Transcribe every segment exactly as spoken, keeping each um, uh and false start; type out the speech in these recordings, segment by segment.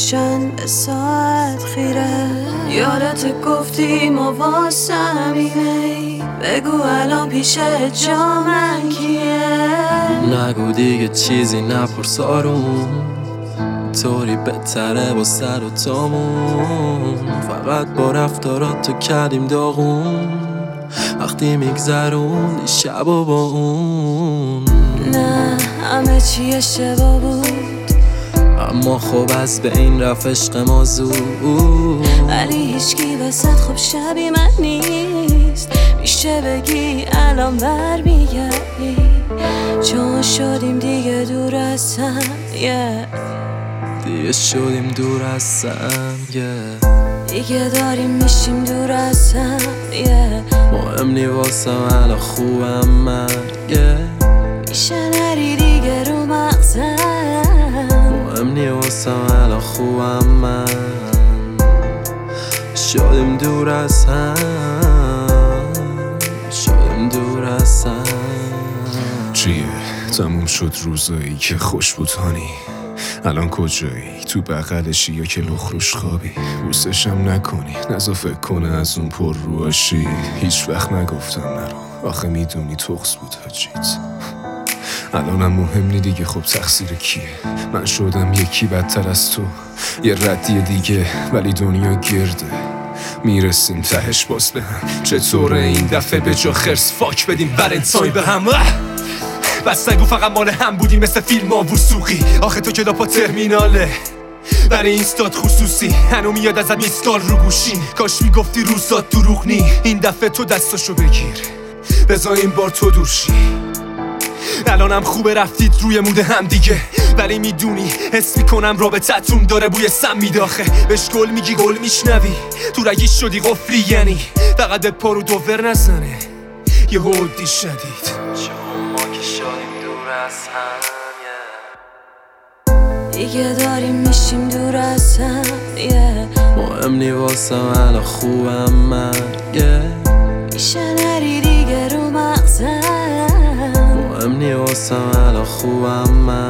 روشن به ساعت خیره. یادت گفتی ما واسمینه، بگو الان پیش جا من کیه. نگو دیگه چیزی نپرس آروم، طوری بهتره با سر و تامون. فقط با رفتارات تو کردیم داغون، وقتی میگذروندی شب و با اون. نه همه چی اشتباه بود، اما خب از به این رفت عشق ما زود. ولی هیچکی وسط خب شبی من نیست، میشه بگی الان برمیگردی. چون شدیم دیگه دور از هم yeah. دیگه شدیم دور از هم yeah. دیگه داریم میشیم دور از هم yeah. مهم نی واسم الان خوبم من yeah. میشه نری دیگه رو مغزم، مهم نی واسم الان خوبم من. شدیم دور از هم، شدیم دور از هم. چیه؟ تموم شد روزایی که خوش بودانی، الان کجایی؟ تو بغلشی یا که لخروش خوابی؟ بوسشم نکنی نزا فکر کنه از اون پر رواشی. هیچ وقت نگفتم نرو، آخه میدونی تخص بود حاجیت. الانم مهم نی دیگه، خب تقصیر کیه؟ من شدم یکی بدتر از تو، یه ردی دیگه ولی دنیا گرده. میرسیم تهش باز به هم، چطوره این دفعه به جا خرس فاک بدیم ولنتاین به هم؟ بس نگو فقط مال هم بودیم مثل فیلم ها وسوقی. آخه تو کلاپا ترمیناله برای اینستاد خصوصی، هنو میاد ازت میسکال رو گوشین. کاش میگفتی روزات دروغ نی، این دفعه تو دستاشو بگیر بذار این بار تو دورشی. الانم خوبه رفتید روی مود هم دیگه، ولی میدونی حس میکنم رابطتون داره بوی سم میداخه. بهش گل میگی گل میشنوی، تو رگیش شدی قفلی یعنی فقط به پارو دوور نزنه یه هودی شدید. چون ما که شدیم دور از هم yeah. دیگه داریم میشیم دور از هم yeah. مهم نی واسم الان خوبم من yeah. میشه نری دیگه رو مغزم، مهم نی واسم الان خوبم من.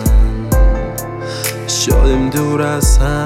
شدیم دور از هم،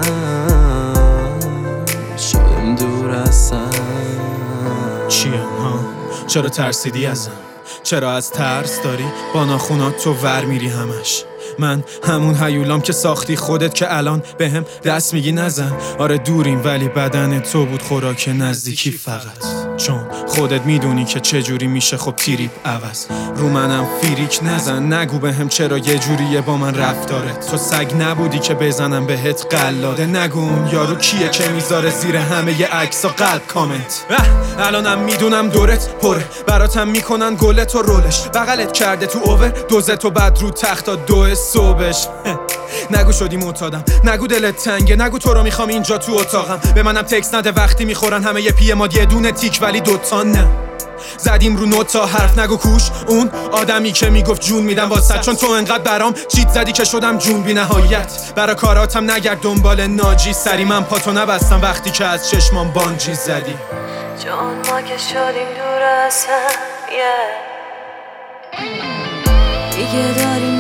شدیم دور از هم. چیه ها؟ چرا ترسیدی ازم؟ چرا از ترس داری با ناخونات تو ور میری همش؟ من همون هیولام که ساختی خودت که الان به هم دست میگی نزن. آره دوریم ولی بدن تو بود خوراک نزدیکی فقط. چون خودت میدونی که چجوری میشه خب تیریپ عوض. رو منم فیریک نزن، نگو به هم چرا یه جوریه با من رفتارت. تو سگ نبودی که بزنم بهت قلاده. نگو اون یارو کیه که میذاره زیر همه ی عکسا قلب کامنت. الانم میدونم دورت پره، براتم میکنن گلت و رولش. بغلت کرده تو اوور دوزت و بعد رو تختا دو صبحش. نگو شدی معتادم، نگو دلت تنگه، نگو تو رو میخوام اینجا تو اتاقم. به منم تکس نده وقتی میخورن همه یه پی ما یه دونه تیک ولی دوتا نه. زدیم رو نوتا حرف نگو کوش اون آدمی که میگفت جون میدم واسه. چون تو انقدر برام چیت زدی که شدم جون بی نهایت. برا کاراتم نگرد دنبال ناجی، سری من پاتو نبستم وقتی که از چشمام بانجی زدی. چون ما که شدیم دور از هم yeah. دیگه داریم